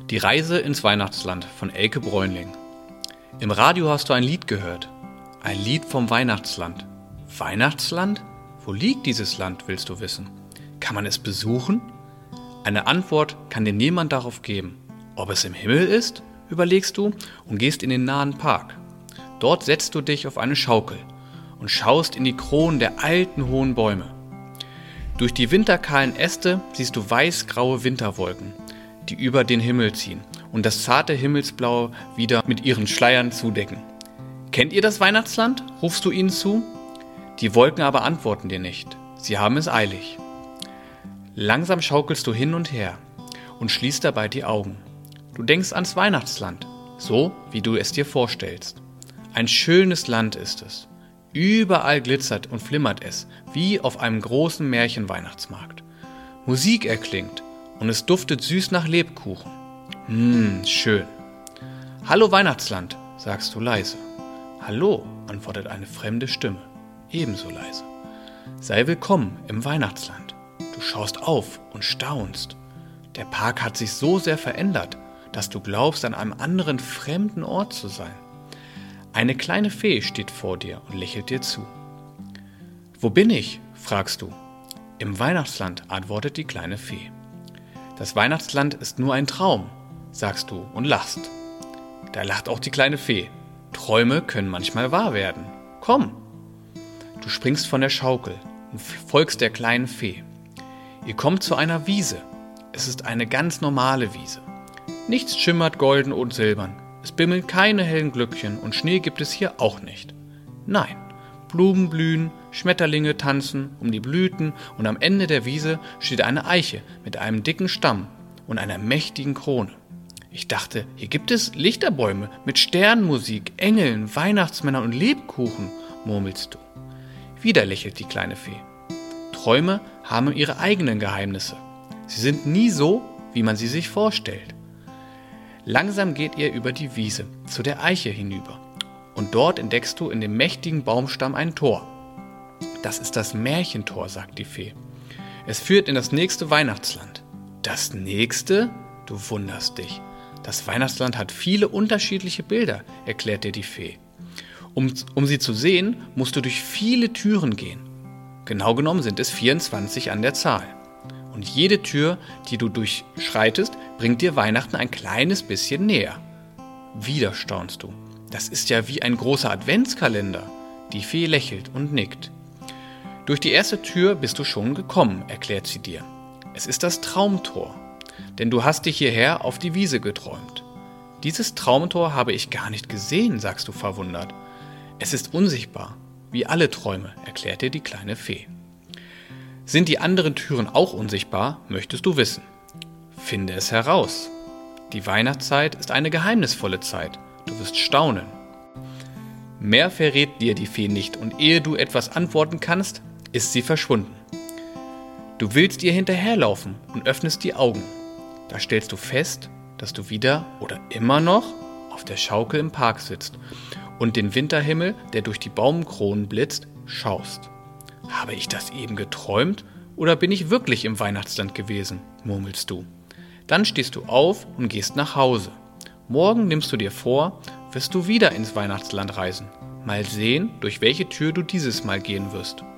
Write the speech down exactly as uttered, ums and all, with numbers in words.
Die Reise ins Weihnachtsland von Elke Bräunling. Im Radio hast du ein Lied gehört. Ein Lied vom Weihnachtsland. Weihnachtsland? Wo liegt dieses Land, willst du wissen? Kann man es besuchen? Eine Antwort kann dir niemand darauf geben. Ob es im Himmel ist, überlegst du und gehst in den nahen Park. Dort setzt du dich auf eine Schaukel und schaust in die Kronen der alten hohen Bäume. Durch die winterkahlen Äste siehst du weiß-graue Winterwolken, die über den Himmel ziehen und das zarte Himmelsblau wieder mit ihren Schleiern zudecken. Kennt ihr das Weihnachtsland? Rufst du ihnen zu? Die Wolken aber antworten dir nicht. Sie haben es eilig. Langsam schaukelst du hin und her und schließt dabei die Augen. Du denkst ans Weihnachtsland, so wie du es dir vorstellst. Ein schönes Land ist es. Überall glitzert und flimmert es, wie auf einem großen Märchenweihnachtsmarkt. Musik erklingt und es duftet süß nach Lebkuchen. Hm, schön. Hallo Weihnachtsland, sagst du leise. Hallo, antwortet eine fremde Stimme, ebenso leise. Sei willkommen im Weihnachtsland. Du schaust auf und staunst. Der Park hat sich so sehr verändert, dass du glaubst, an einem anderen fremden Ort zu sein. Eine kleine Fee steht vor dir und lächelt dir zu. Wo bin ich? Fragst du. Im Weihnachtsland, antwortet die kleine Fee. Das Weihnachtsland ist nur ein Traum, sagst du und lachst. Da lacht auch die kleine Fee. Träume können manchmal wahr werden. Komm! Du springst von der Schaukel und folgst der kleinen Fee. Ihr kommt zu einer Wiese. Es ist eine ganz normale Wiese. Nichts schimmert golden und silbern. Es bimmeln keine hellen Glöckchen und Schnee gibt es hier auch nicht. Nein, Blumen blühen, Schmetterlinge tanzen um die Blüten und am Ende der Wiese steht eine Eiche mit einem dicken Stamm und einer mächtigen Krone. Ich dachte, hier gibt es Lichterbäume mit Sternmusik, Engeln, Weihnachtsmännern und Lebkuchen, murmelst du. Wieder lächelt die kleine Fee. Träume haben ihre eigenen Geheimnisse. Sie sind nie so, wie man sie sich vorstellt. Langsam geht ihr über die Wiese zu der Eiche hinüber und dort entdeckst du in dem mächtigen Baumstamm ein Tor. Das ist das Märchentor, sagt die Fee. Es führt in das nächste Weihnachtsland. Das nächste? Du wunderst dich. Das Weihnachtsland hat viele unterschiedliche Bilder, erklärt dir die Fee. Um, um sie zu sehen, musst du durch viele Türen gehen. Genau genommen sind es vierundzwanzig an der Zahl. Und jede Tür, die du durchschreitest, bringt dir Weihnachten ein kleines bisschen näher. Wieder staunst du. Das ist ja wie ein großer Adventskalender. Die Fee lächelt und nickt. Durch die erste Tür bist du schon gekommen, erklärt sie dir. Es ist das Traumtor, denn du hast dich hierher auf die Wiese geträumt. Dieses Traumtor habe ich gar nicht gesehen, sagst du verwundert. Es ist unsichtbar, wie alle Träume, erklärt dir die kleine Fee. Sind die anderen Türen auch unsichtbar, möchtest du wissen. Finde es heraus. Die Weihnachtszeit ist eine geheimnisvolle Zeit. Du wirst staunen. Mehr verrät dir die Fee nicht und ehe du etwas antworten kannst, ist sie verschwunden. Du willst ihr hinterherlaufen und öffnest die Augen. Da stellst du fest, dass du wieder oder immer noch auf der Schaukel im Park sitzt und den Winterhimmel, der durch die Baumkronen blitzt, schaust. Habe ich das eben geträumt oder bin ich wirklich im Weihnachtsland gewesen, murmelst du. Dann stehst du auf und gehst nach Hause. Morgen nimmst du dir vor, wirst du wieder ins Weihnachtsland reisen. Mal sehen, durch welche Tür du dieses Mal gehen wirst.